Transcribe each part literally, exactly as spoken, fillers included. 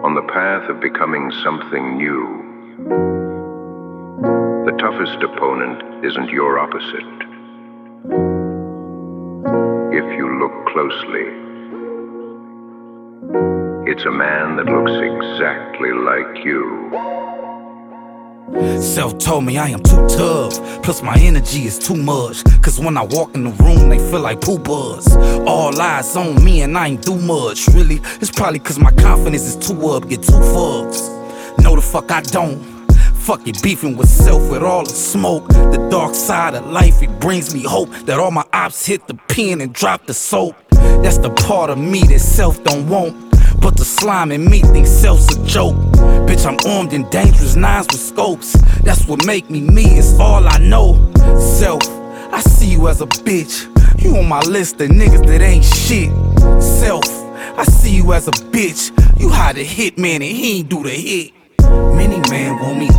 on the path of becoming something new. The toughest opponent isn't your opposite. If you look closely, it's a man that looks exactly like you. Self told me I am too tough, plus my energy is too much. Cause when I walk in the room, they feel like poo buzz. All eyes on me and I ain't do much. Really, it's probably cause my confidence is too up, get too fucks. No the fuck I don't. Fuck it, beefing with self with all the smoke. The dark side of life, it brings me hope that all my ops hit the pen and drop the soap. That's the part of me that self don't want. But the slime in me thinks self's a joke. Bitch, I'm armed in dangerous nines with scopes. That's what make me me, it's all I know. Self, I see you as a bitch. You on my list of niggas that ain't shit. Self, I see you as a bitch. You hired a hitman and he ain't do the hit. Many man want me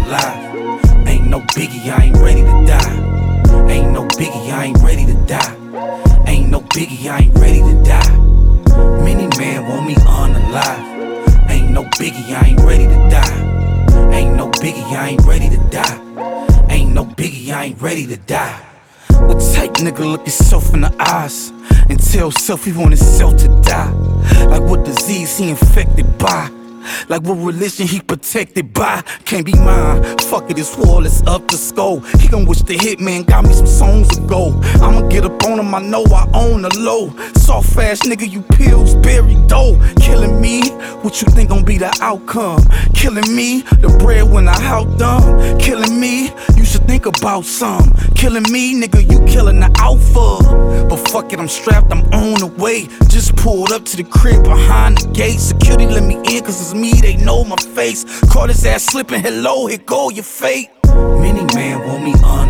unalive. Ain't no biggie, I ain't ready to die. Ain't no biggie, I ain't ready to die. Ain't no biggie, I ain't ready to die. Many men want me unalive. Ain't no biggie, I ain't ready to die. Ain't no biggie, I ain't ready to die. Ain't no biggie, I ain't ready to die. What type nigga look himself in the eyes and tell self he want himself to die? Like what disease he infected by? Like what religion he protected by? Can't be mine, fuck it, this wall is up to score. He gon' wish the hitman got me some songs ago. I'ma get up on him, I know I own the low. Soft ass nigga, you Pillsbury dough. Killing me, what you think gon' be the outcome? Killing me, the bread when I outdone. Killing me, you should think about some. Killing me, nigga, you killing the alpha. But fuck it, I'm strapped, I'm on the way. Just pulled up to the crib behind the gate. Security let me in cause it's me, they know my face. Caught his ass slipping, hello, here go your fate. Many man want me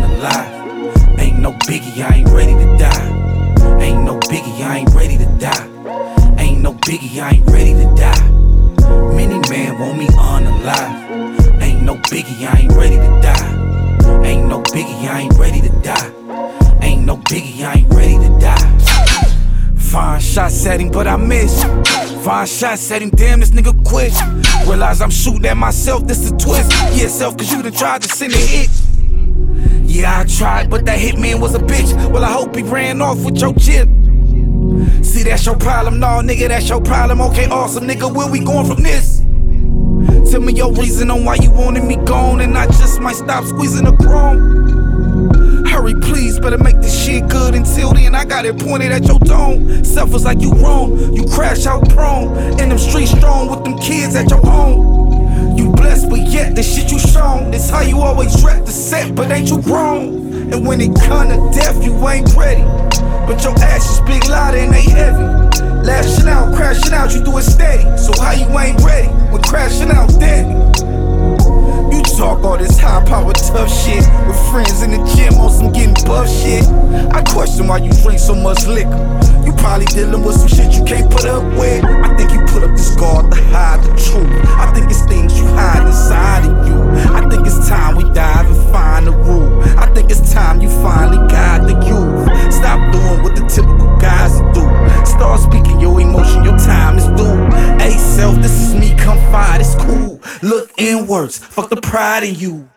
unalive. Ain't no biggie, I ain't ready to die. Ain't no biggie, I ain't ready to die. Ain't no biggie, I ain't ready to die. Many man want me unalive. Ain't no biggie, I ain't ready to die. Ain't no biggie, I ain't ready to die. Ain't no biggie, I ain't ready to die. Fine shots at him, but I miss. Fine shots at him, damn, this nigga quit. Realize I'm shooting at myself, this a twist. Yeah, self, cause you done tried to send a hit. Yeah, I tried, but that hitman was a bitch. Well, I hope he ran off with your chip. See, that's your problem, no, nigga, that's your problem. Okay, awesome, nigga, where we going from this? Tell me your reason on why you wanted me gone, and I just might stop squeezing the chrome. Hurry, please, better make this shit good. Until then, I got it pointed at your dome. Self was like you wrong, you crash out prone. In them streets strong with them kids at your home. You blessed, but yet the shit you shown. This how you always rep the set, but ain't you grown? And when it come to death, you ain't ready. But your actions big, loud, and they heavy. Lashing out, crashing out, you do it steady. So how you ain't ready when crashing out dead? You talk all this high power tough shit with friends in the gym on some getting buff shit. I question why you drink so much liquor. You probably dealing with some shit you can't put up with. I think you put up this guard to hide the truth. I think it's things you hide inside of you. I think it's time we dive and find the rule. I think it's time you finally guide the youth. Stop doing what the typical guys do. Start speaking your emotion, your time is due. Hey self, this is me, come find, it's cool. Look inwards, fuck the pride in you.